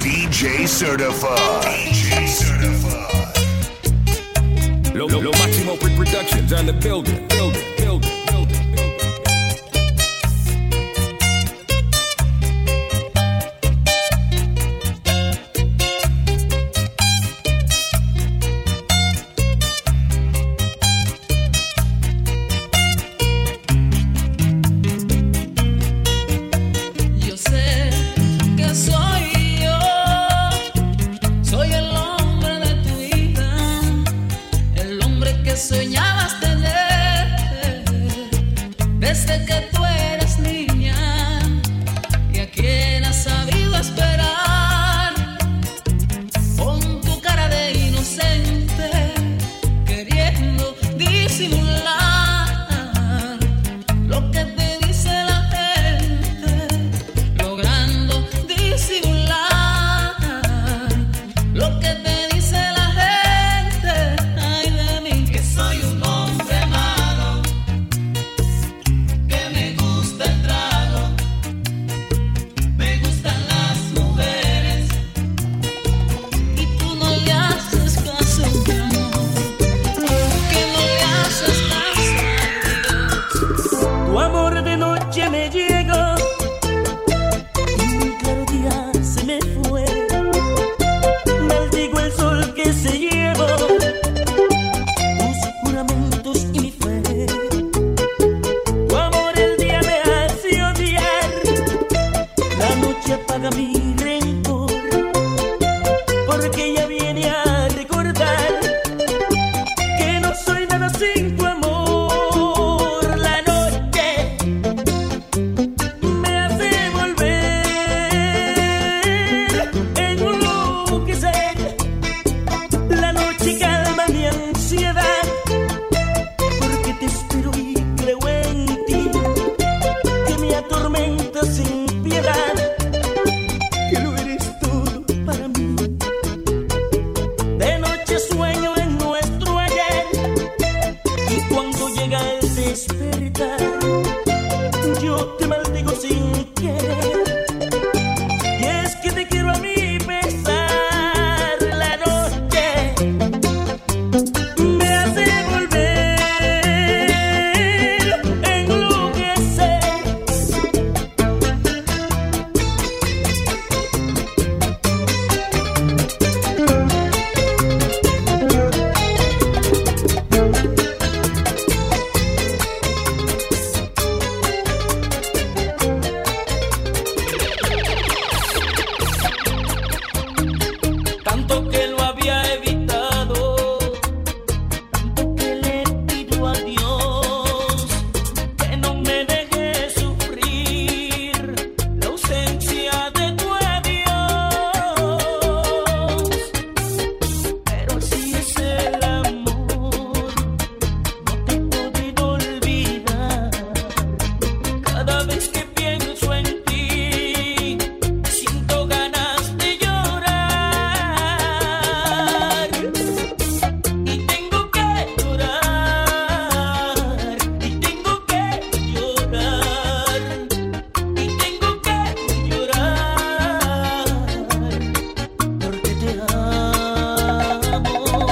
DJ Certified. DJ Certified. Lo Máximo Productions on the building. Soñabas tener desde que tú eras niña y a quien has sabido esperar con tu cara de inocente queriendo disimular lo que te dice la gente, logrando disimular lo que te dice la gente. Ay de mí, que soy un hombre malo, que me gusta el trago, me gustan las mujeres y tú no le haces caso, mi amor, que no le haces caso a Dios. Tu amor de noche me llegó y un claro día se me fue. Maldigo el sol que se llevó tus juramentos y mi fe. Tu amor el día me hace odiar, la noche apaga mi rencor, porque ella viene a recordar que no soy nada sin tu amor. La noche me hace volver enloquecer, la noche calma mi ansiedad, porque te espero y creo en ti, que me atormenta sin piedad, que lo eres todo para mí. De noche sueño en nuestro ayer y cuando llega el despertar yo te maldigo sin querer. Y es que te quiero a mi pesar. La noche me hace volver enloquecer. Tanto que lo había evitado, tanto que le pido a Dios que no me deje sufrir la ausencia de tu adiós. Pero así es el amor, no te he podido olvidar. Cada vez que pienso en ti, siento ganas de llorar. Y tengo que llorar, y tengo que llorar, y tengo que llorar, porque te amo.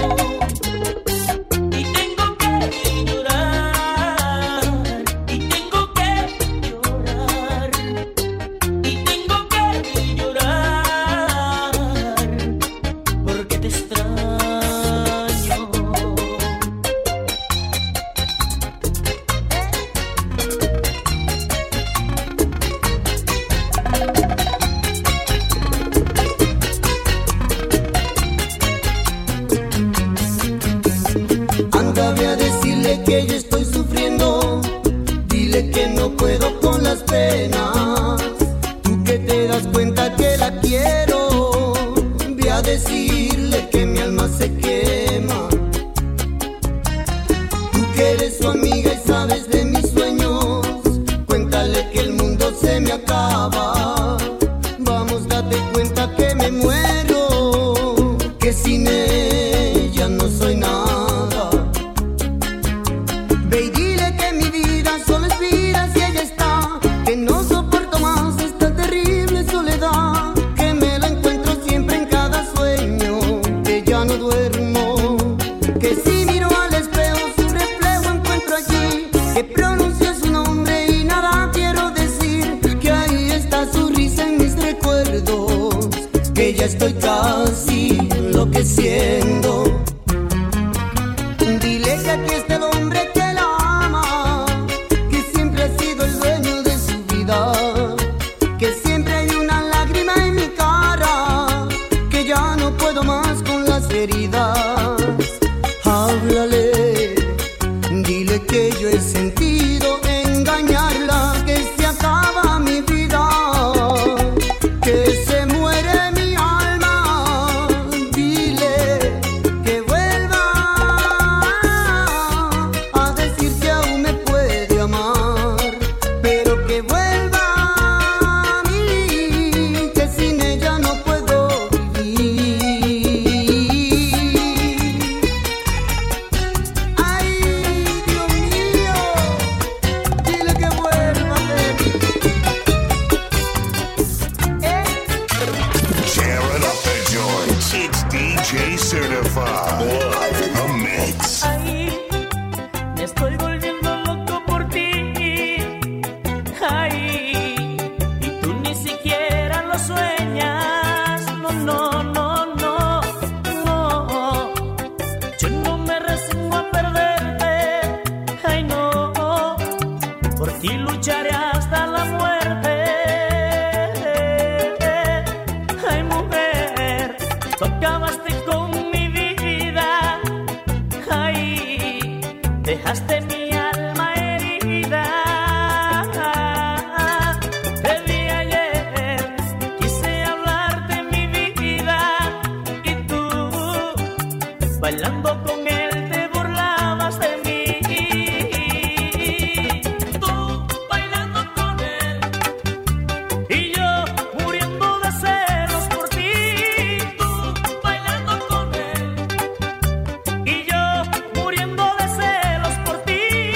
Y tengo que llorar, y tengo que llorar, y tengo que llorar, porque te extraño. Anda, ve a decirle que yo estoy sufriendo. Dile que no puedo con las penas. Tú que te das cuenta que la quiero. Ve a decirle que mi alma se quema. Tú que eres su amiga y sabes de mis sueños. Cuéntale que el mundo se me acaba. Vamos, date cuenta que me muero, que sin ella no soy nada. Ve y dile que mi vida solo es vida si ella está, que no soporto más esta terrible soledad, que me la encuentro ya estoy casi enloqueciendo. Dile que aquí está el hombre que la ama, que siempre ha sido el dueño de su vida, que siempre hay una lágrima en mi cara, que ya no puedo más con las heridas. Háblale, dile que yo he sentido engañarla, que se acaba mi vida, que se muere mi alma. Dile que vuelva a decir que aún me puede amar, pero que vuelva a mí, que sin ella no puedo vivir. Ay, Dios mío, dile que vuelva a ver. Tearing up the joints. It's DJ Certified. Live in the mix. Ay, me estoy volviendo loco por ti. Ay, y tú ni siquiera lo sueñas. No, no, no, no, no. Yo no me resigno a perderte. Ay, no. Por ti lucharé hasta la muerte. Ay, mujer, tú acabaste con mi vida. Ay, dejaste mi alma herida. Te vi ayer, quise hablarte mi vida, y tú, bailando con él, te burlabas de mí. Tú, bailando con él, y yo muriendo de celos por ti. Tú, bailando con él, y yo muriendo de celos por ti.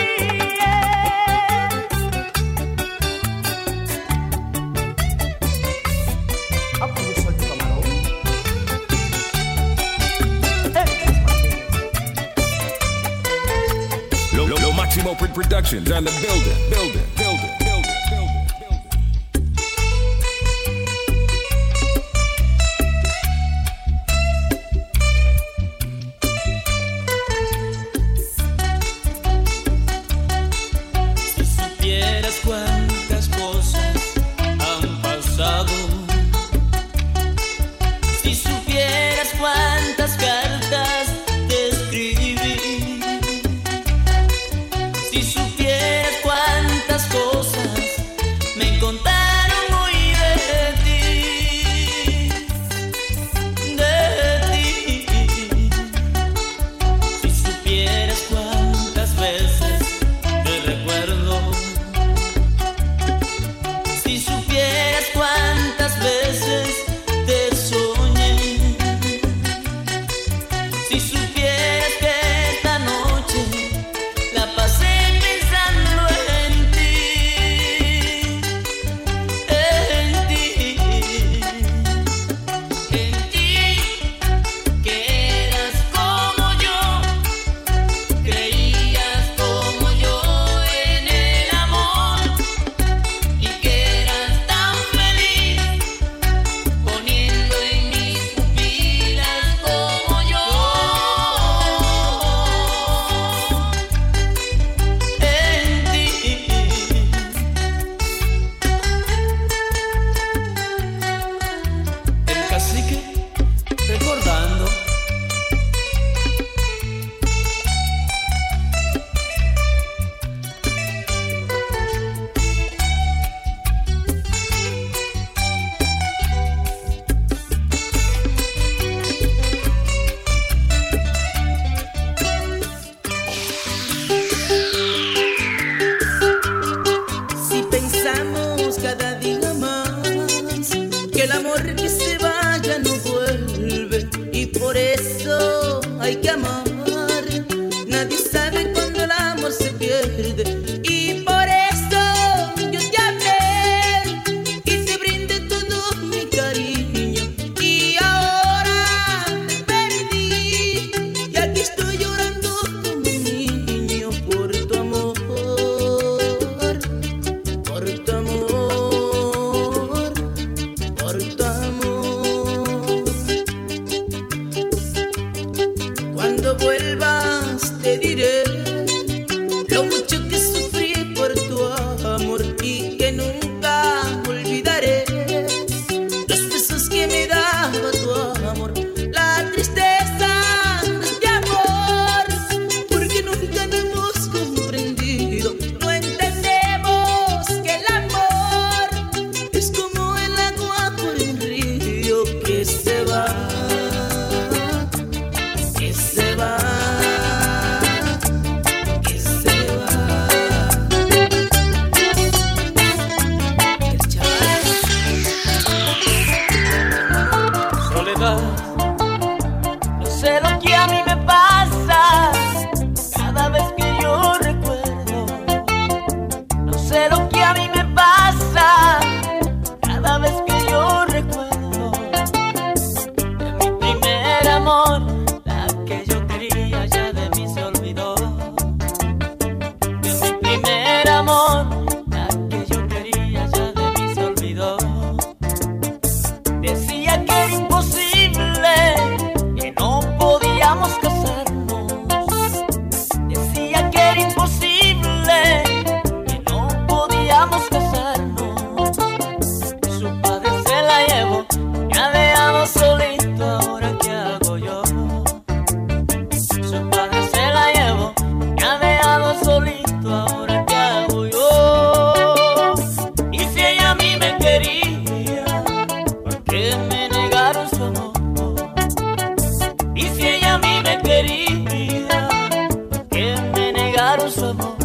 Lo Máximo Productions on the building. Si supieras cuántas cosas han pasado, si supieras cuántas cartas te escribí, si supieras cuántas cosas que se va, que se va, que se va. El chaval. Soledad, no sé lo que a mí me pasa cada vez que yo recuerdo. No sé lo que a mí me pasa cada vez que yo recuerdo de mi primer amor. La que yo quería ya de mí se olvidó. De mi primer amor, la que yo quería ya de mí se olvidó. Decía que era imposible, que no podíamos casarnos. Decía que era imposible, que no podíamos casarnos. Su padre se la llevó, me ha dejado solito, ahora qué hago yo. Su padre se la llevó, me ha dejado solito, ahora qué hago yo. Y si ella a mí me quería, ¿por qué me negaron su amor? Y si ella a mí me quería, ¿por qué me negaron su amor?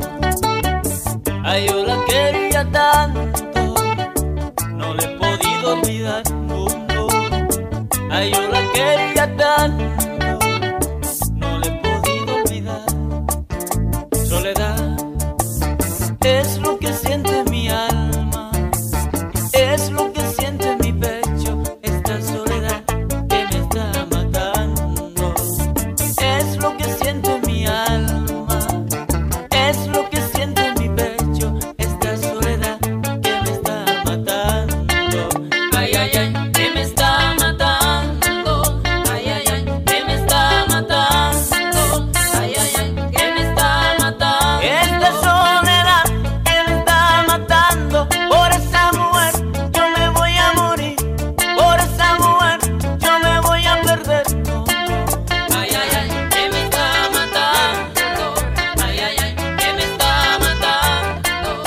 Ay, yo la quería tanto, no le he podido olvidar, no, no. Ay, yo la quería tanto, no le he podido olvidar. Soledad, es lo que siente mi alma, es lo que siente mi pecho, esta soledad que me está matando. Es lo que siente mi alma, es lo que siente mi pecho, esta soledad que me está matando. Ay, ay, ay, que me está matando. Ay, ay, ay, que me está matando. Ay, ay, ay, que me está matando. Esta soledad que me está matando. Por esa mujer yo me voy a morir. Por esa mujer yo me voy a perder. Ay, ay, ay, que me está matando. Ay, ay, ay, que me está matando.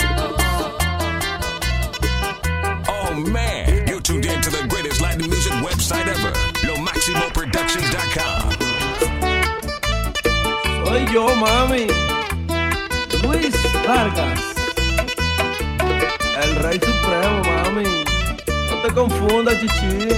Oh man, you're tuned in to the greatest Latin music website ever, LoMaximoProductions.com. Soy yo, mami. Luis Vargas. El rey supremo, mami. No te confundas, chichi.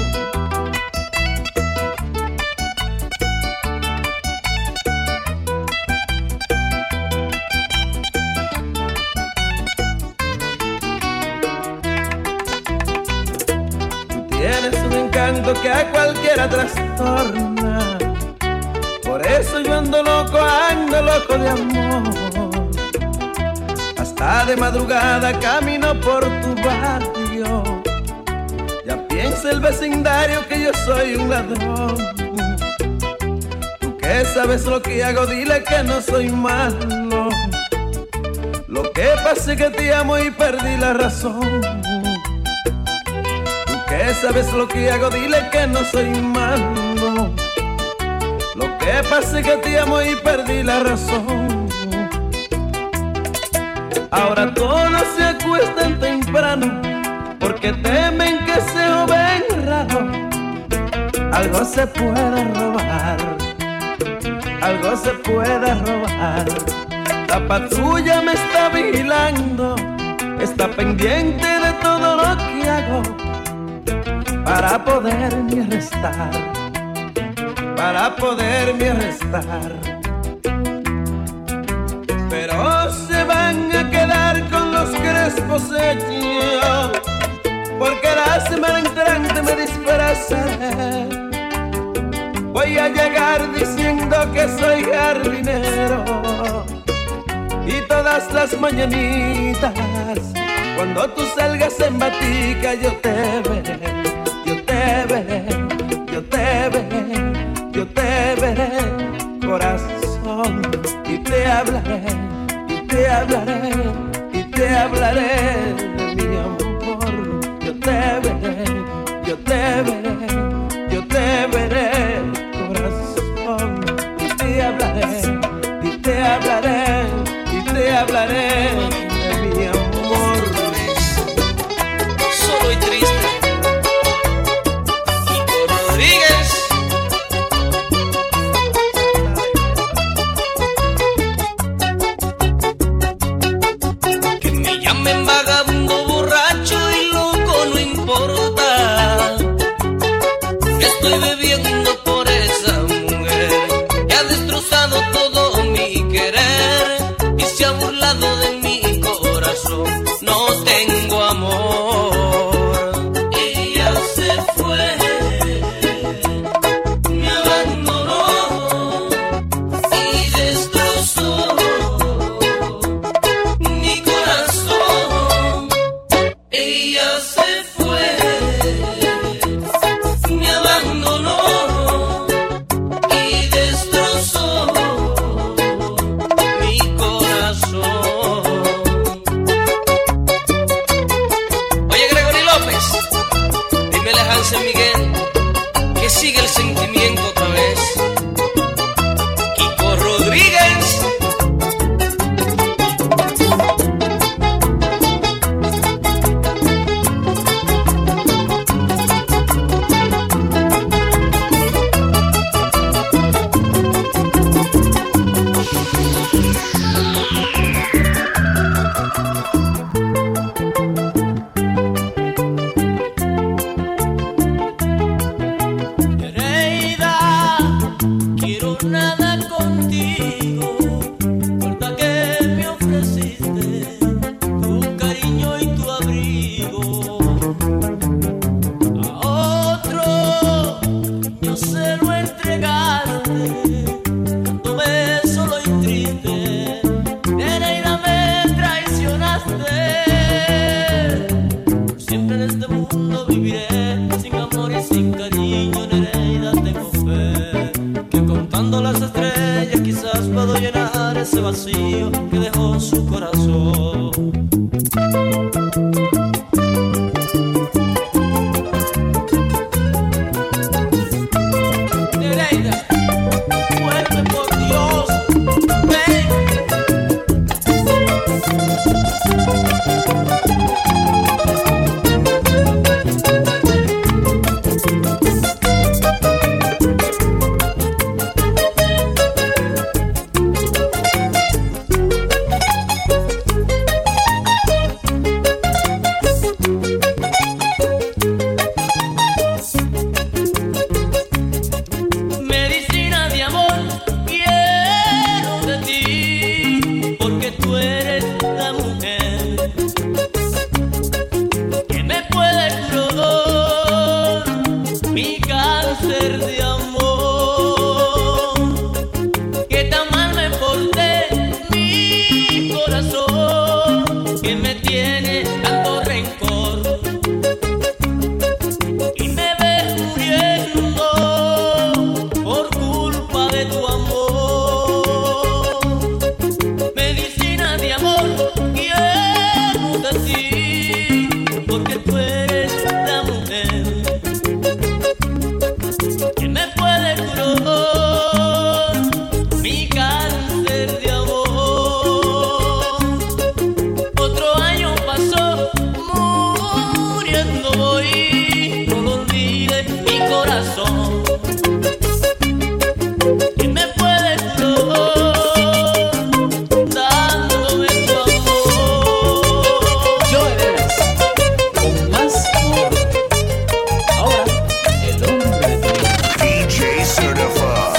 Tienes un encanto que a cualquiera trastorna. Por eso yo ando loco de amor. Hasta de madrugada camino por tu barrio. Ya piensa el vecindario que yo soy un ladrón. Tú que sabes lo que hago, dile que no soy malo. Lo que pasa es que te amo y perdí la razón. Tú que sabes lo que hago, dile que no soy malo. Lo que pasa es que te amo y perdí la razón. Ahora todos se acuestan temprano porque temen que se joven raro. Algo se puede robar, algo se puede robar. La patrulla me está vigilando, está pendiente de todo lo que hago para poderme arrestar, para poderme arrestar. Pero se van a quedar con los crespos hechos, porque la semana entrante me disfrazaré. Voy a llegar diciendo que soy jardinero, y todas las mañanitas, cuando tú salgas en batica, yo te veré, yo te veré, yo te veré, yo te veré, corazón, y te hablaré, y te hablaré, y te hablaré de mi amor. Yo te veré, yo te veré, yo te veré, corazón, y te hablaré, y te hablaré, y te hablaré de mi amor. Solo y triste y estoy bebiendo por esa mujer que ha destrozado todo mi querer y se ha burlado de mi corazón. No tengo amor. Ella se fue, me abandonó y destrozó mi corazón. Ella se fue, me abandonó y destrozó mi corazón. Oye, Gregory López, dímele a Hansel Miguel que sigue el sentimiento otra vez. Kiko Rodríguez. Nereida, quiero nada contigo, falta que me ofreciste tu cariño y tu abrigo. A otro yo se lo entregaste, dándome solo y triste. Nereida, me traicionaste. Siempre en este mundo viviré sin amor y sin cariño. Nereida, tengo fe que contando las estrellas quizás puedo llenar ese vacío que dejó su corazón. Nereida, vuelve por Dios, ven. Medicina de amor quiero de ti, porque tú eres la mujer que me puede curar mi cáncer de amor. Que tan mal me porté, mi corazón, que me tiene tanto rencor y me ves muriendo por culpa de tu amor. Medicina de amor quiero de ti, porque tú eres la mujer que me puede curar mi cáncer de amor. Otro año pasó, muriendo voy, no lo olvides mi corazón, que me puede curar dándome tu amor. Yo eres con más amor. Ahora, el hombre de tu vida. DJ Certified.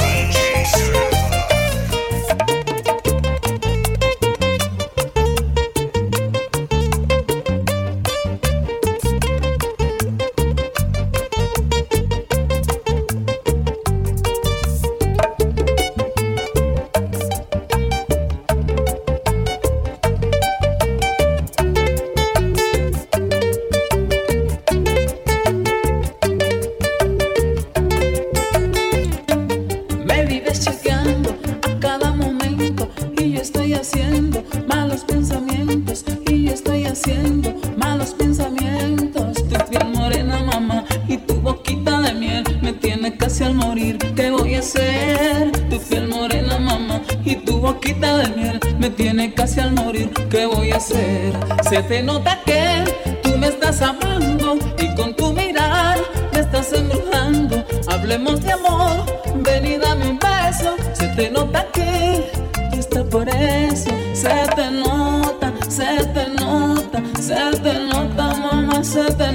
Me vives chequeando a cada momento y yo estoy haciendo malos pensamientos y yo estoy haciendo malos pensamientos. Tu piel morena, mamá, y tu boquita de miel me tiene casi al morir. ¿Qué voy a hacer? Tu piel morena, mamá, y tu boquita de miel me tiene casi al morir. ¿Qué voy a hacer? Se te nota que tú me estás amando y con tu mirar me estás embrujando. Hablemos de amor, ven y dame un beso. Se te nota que tú estás por eso. Se te nota, se te nota, se te nota, mamá, se te